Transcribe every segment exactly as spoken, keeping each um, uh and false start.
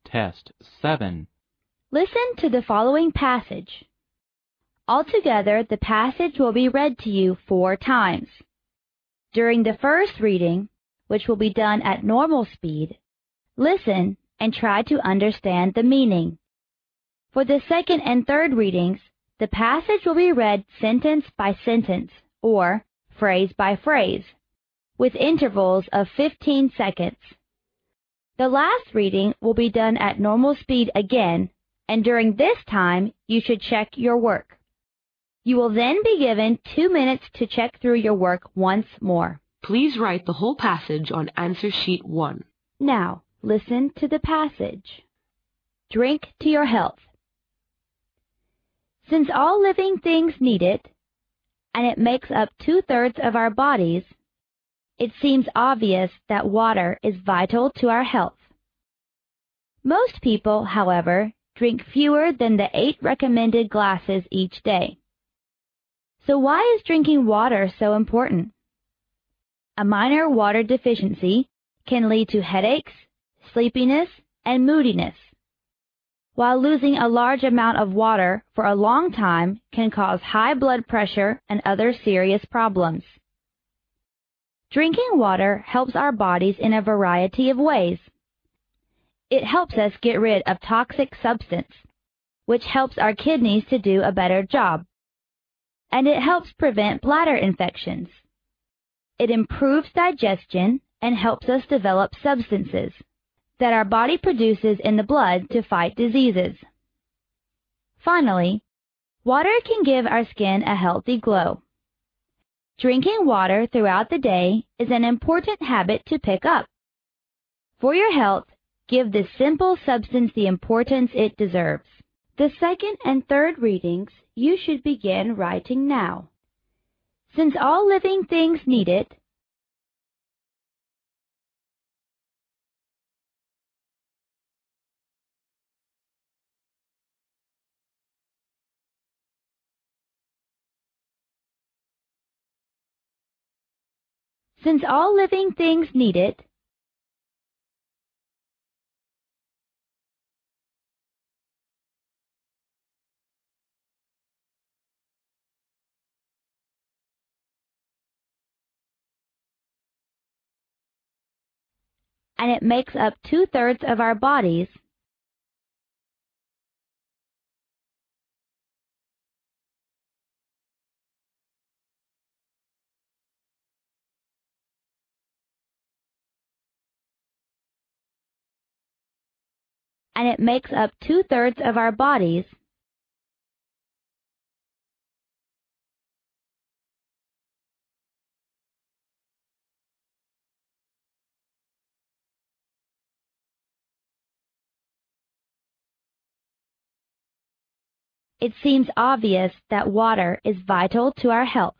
Test seven. Listen to the following passage. Altogether, the passage will be read to you four times. During the first reading, which will be done at normal speed, listen and try to understand the meaning. For the second and third readings, the passage will be read sentence by sentence or phrase by phrase, with intervals of fifteen seconds. The last reading will be done at normal speed again, and during this time, you should check your work. You will then be given two minutes to check through your work once more. Please write the whole passage on answer sheet one. Now, listen to the passage. Drink to your health. Since all living things need it, and it makes up two-thirds of our bodies, it seems obvious that water is vital to our health. Most people, however, drink fewer than the eight recommended glasses each day. So why is drinking water so important? A minor water deficiency can lead to headaches, sleepiness, and moodiness, while losing a large amount of water for a long time can cause high blood pressure and other serious problems. Drinking water helps our bodies in a variety of ways. It helps us get rid of toxic substance, which helps our kidneys to do a better job. And it helps prevent bladder infections. It improves digestion and helps us develop substances that our body produces in the blood to fight diseases. Finally, water can give our skin a healthy glow. Drinking water throughout the day is an important habit to pick up. For your health, give this simple substance the importance it deserves. The second and third readings you should begin writing now. Since all living things need it, Since all living things need it, and it makes up two-thirds of our bodies, and it makes up two-thirds of our bodies, it seems obvious that water is vital to our health.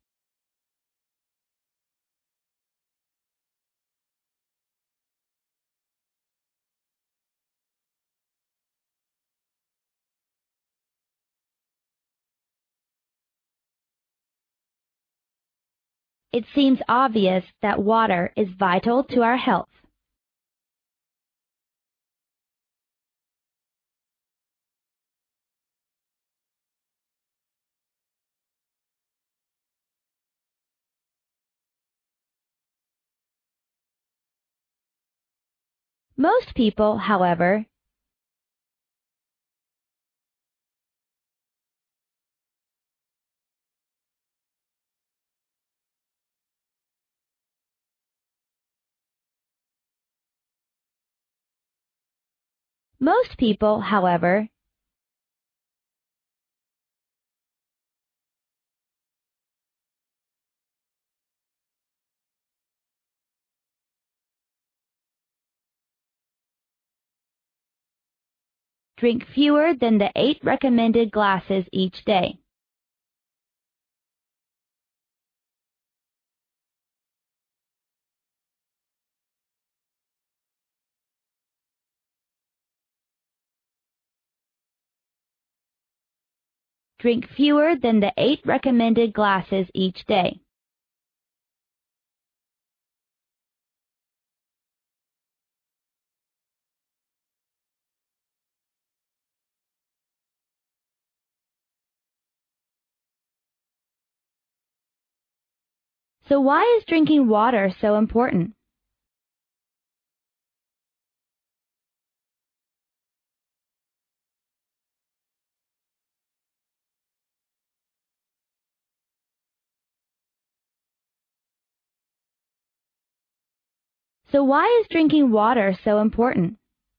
It seems obvious that water is vital to our health. Most people, however, Most people, however, drink fewer than the eight recommended glasses each day. Drink fewer than the eight recommended glasses each day. So why is drinking water so important? So why is drinking water so important?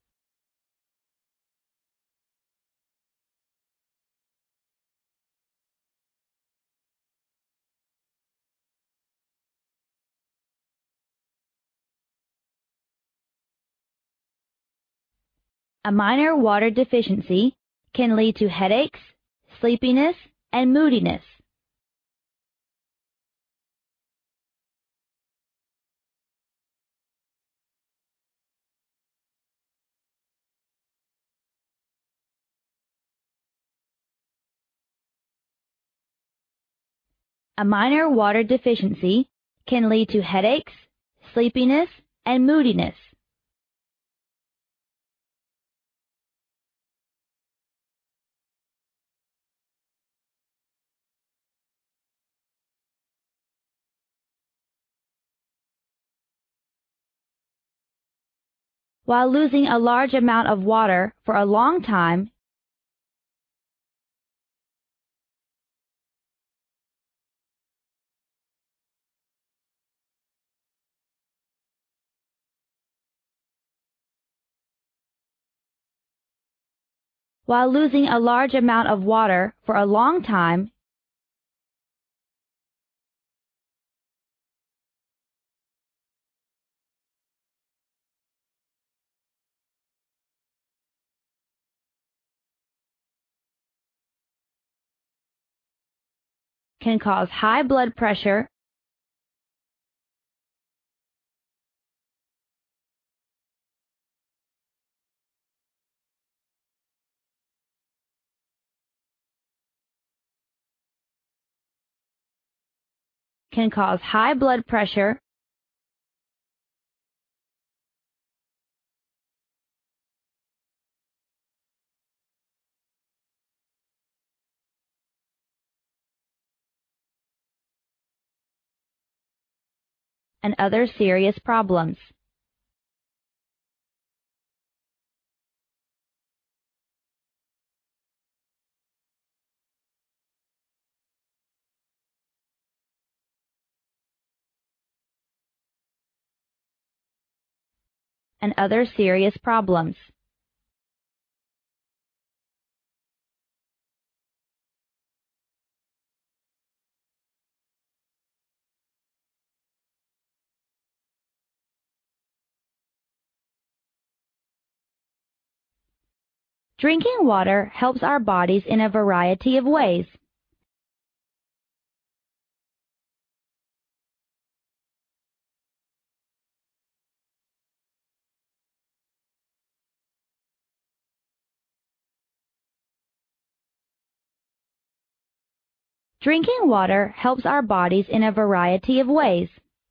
A minor water deficiency can lead to headaches, sleepiness, and moodiness. A minor water deficiency can lead to headaches, sleepiness, and moodiness. While losing a large amount of water for a long time while losing a large amount of water for a long time can cause high blood pressure, can cause high blood pressure, and other serious problems. and other serious problems. Drinking water helps our bodies in a variety of ways. Drinking water helps our bodies in a variety of ways.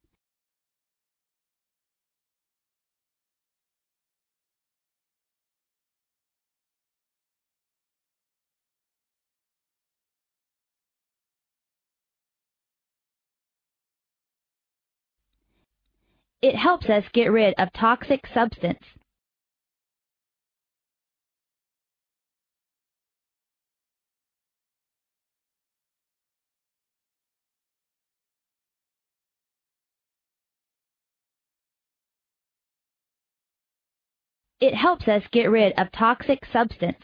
It helps us get rid of toxic substance. It helps us get rid of toxic substance.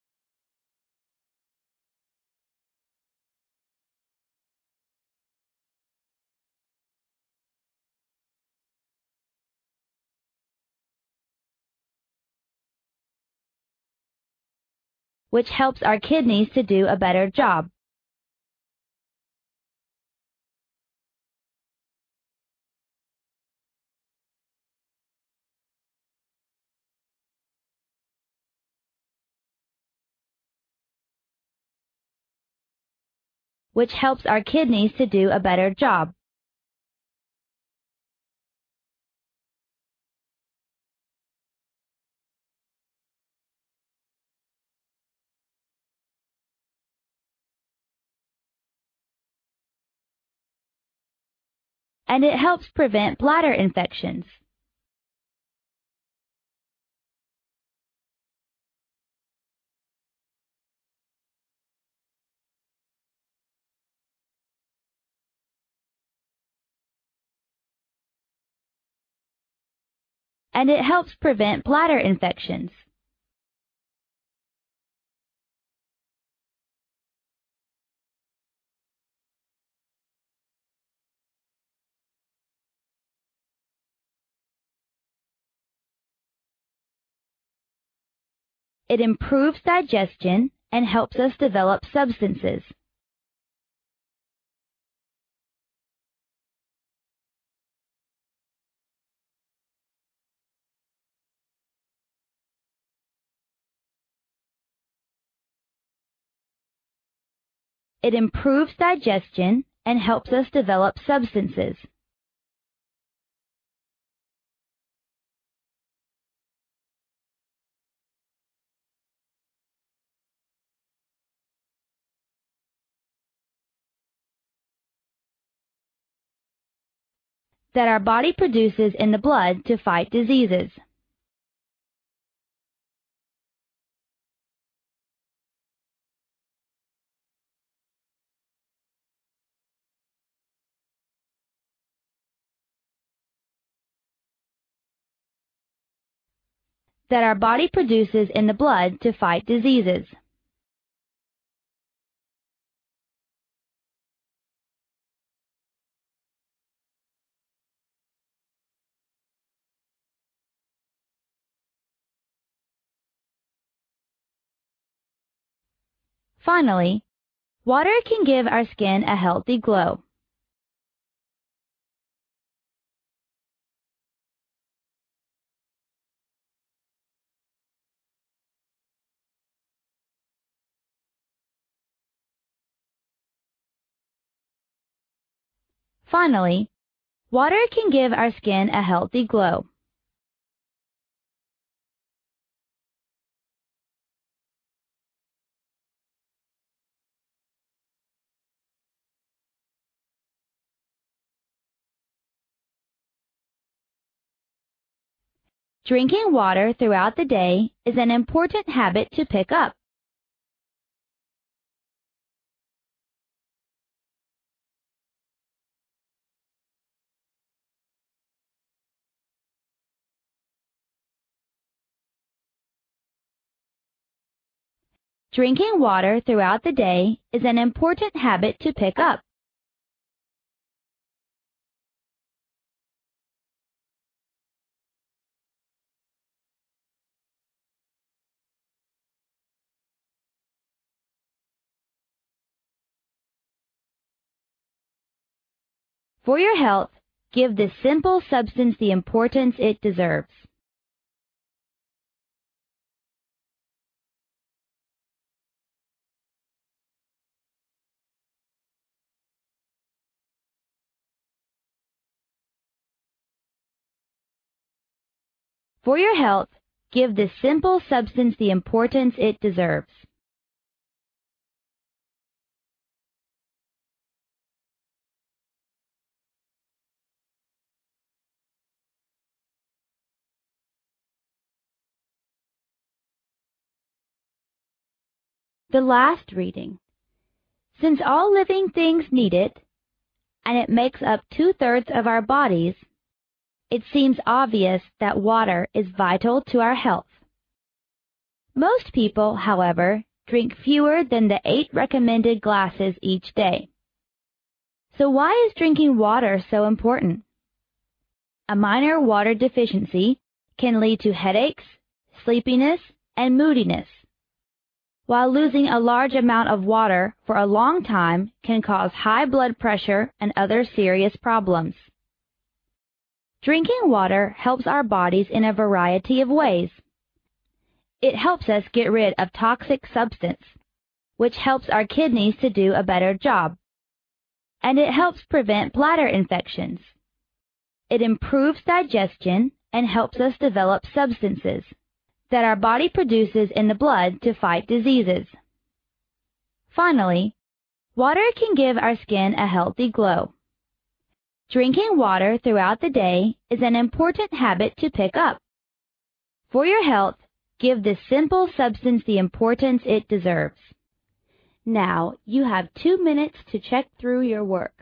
Which helps our kidneys to do a better job. Which helps our kidneys to do a better job. and it helps prevent bladder infections. And it helps prevent bladder infections. It improves digestion and helps us develop substances. It improves digestion and helps us develop substances. That our body produces in the blood to fight diseases. That our body produces in the blood to fight diseases. Finally, water can give our skin a healthy glow. Finally, water can give our skin a healthy glow. Drinking water throughout the day is an important habit to pick up. Drinking water throughout the day is an important habit to pick up. For your health, give this simple substance the importance it deserves. For your health, give this simple substance the importance it deserves. The last reading. Since all living things need it, and it makes up two-thirds of our bodies, it seems obvious that water is vital to our health. Most people, however, drink fewer than the eight recommended glasses each day. So why is drinking water so important? A minor water deficiency can lead to headaches, sleepiness, and moodiness, while losing a large amount of water for a long time can cause high blood pressure and other serious problems. Drinking water helps our bodies in a variety of ways. It helps us get rid of toxic substance, which helps our kidneys to do a better job. And it helps prevent bladder infections. It improves digestion and helps us develop substances that our body produces in the blood to fight diseases. Finally, water can give our skin a healthy glow. Drinking water throughout the day is an important habit to pick up. For your health, give this simple substance the importance it deserves. Now you have two minutes to check through your work.